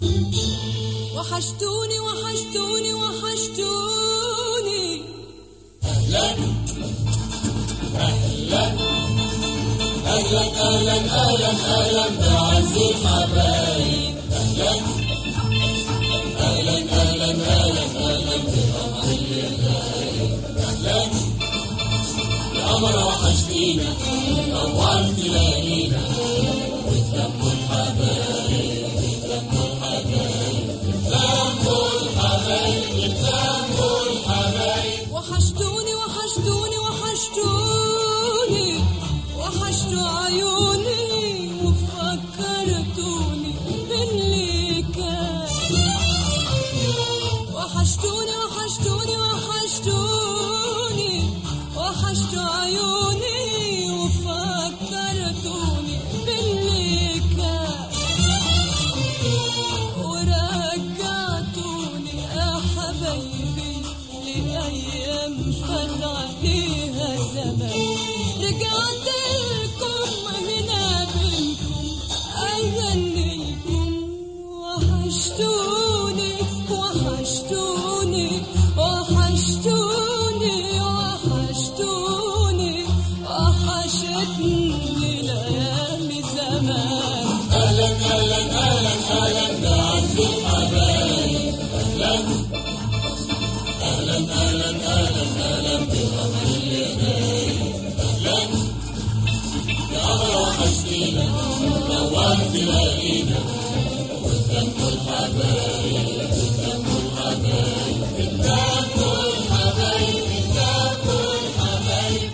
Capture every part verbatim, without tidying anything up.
وحشتوني وحشتوني وحشتوني. أهلا أهلا أهلا أهلا أهلا أهلا بعز الحبايب. أهلا أهلا أهلا أهلا أهلا بقمر الليالي. أهلا يا قمر وحشتينا نورت ليالينا وتلموا الحبايب وتلموا الحبايب وتلموا الحبايب وتلموا الحبايب. وحشتوني وحشتوني وحشتوني وحشتوا عيوني وفكرتوني باللي كان. وحشتوني وحشتوني وحشتوني وحشتوا عيوني وفكرتوني باللي كان. ورجعتوني يا حبايبي لأيام فات عليها زمان. رجعت لكم هنا بينكم أغنيكم. وحشتوني وحشتوني وحشتوني وحشتوني وحشتني ليالي زمان. أهلا أهلا أهلا أهلا بعز الحبايب. أهلا أهلا أهلا أهلا أهلا بقمر الليالي. أهلا يا قمر وحشتينا نورت ليالينا وتلموا الحبايب وتلموا الحبايب وتلموا الحبايب وتلموا الحبايب.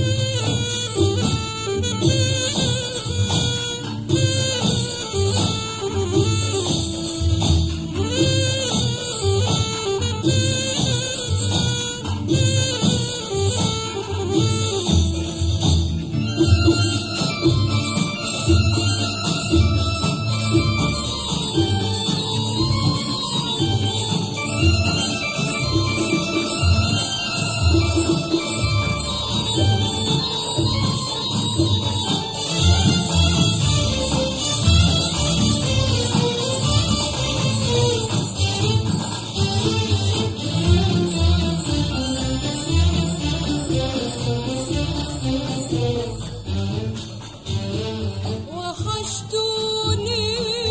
وحشتوني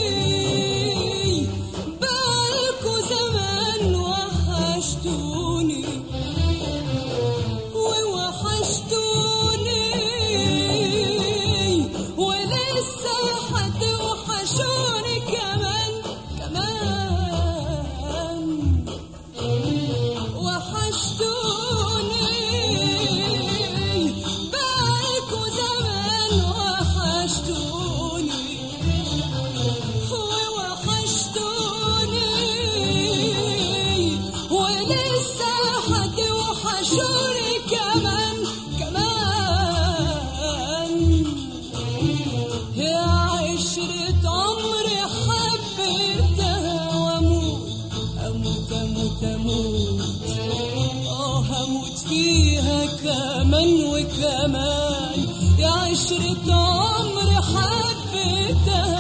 بالكوا زمان. وحشتوني ووحشتوني ولسه هتوحشوني كمان كمان. وحشتوني بالكوا زمان. وحشتوني ووحشتوني ولسه هتوحشوني كمان كمان. يا عشرة عمري حبيتها واموت اموت اموت اموت. اه هموت فيها كمان وكمان. يا عشرة عمري حبيتها